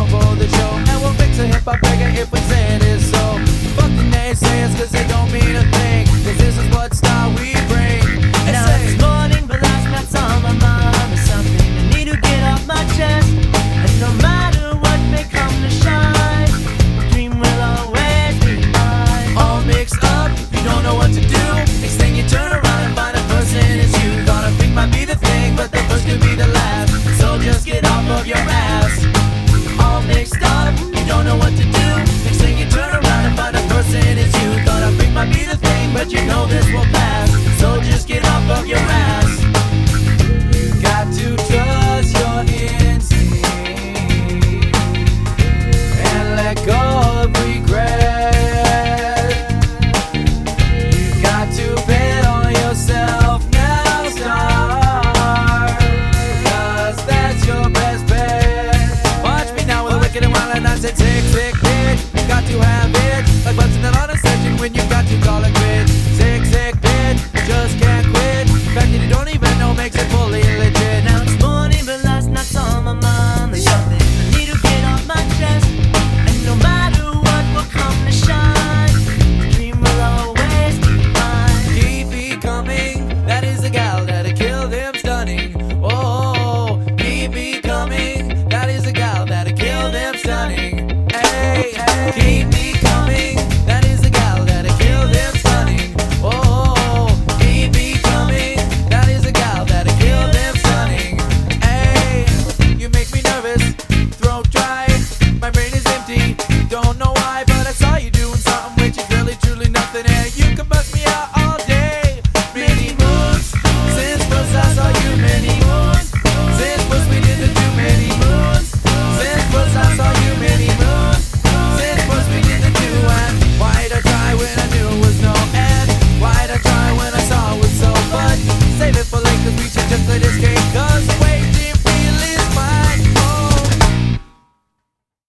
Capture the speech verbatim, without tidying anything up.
for the show, and we'll fix a hip-hop record if we say it is so. Fuck the naysayers, cause they don't mean a thing, cause this is what style we bring. And Now say, it's morning, but last night's on my mind. There's something I need to get off my chest. And no matter what may come to shine, the dream will always be mine. all mixed up, you don't know what to do. Next thing you turn around and find a person is you. Thought a thing might be the thing, but the first could be the last. So just get off of your ass. All mixed up, you don't know what to do. Next thing you turn around and find a person is you. Thought a thing might be the thing, but you know this will pass. So just get off of your ass. You got to trust your instinct and let go of regret. You got to bet on yourself now, star, cause that's your best bet. Watch me now with a wicked and wild and I said sick, sick, bitch. You got to have it, like buzzing it on a session when you got to call it quits. Sick, sick, bitch, you just can't quit. The fact that you don't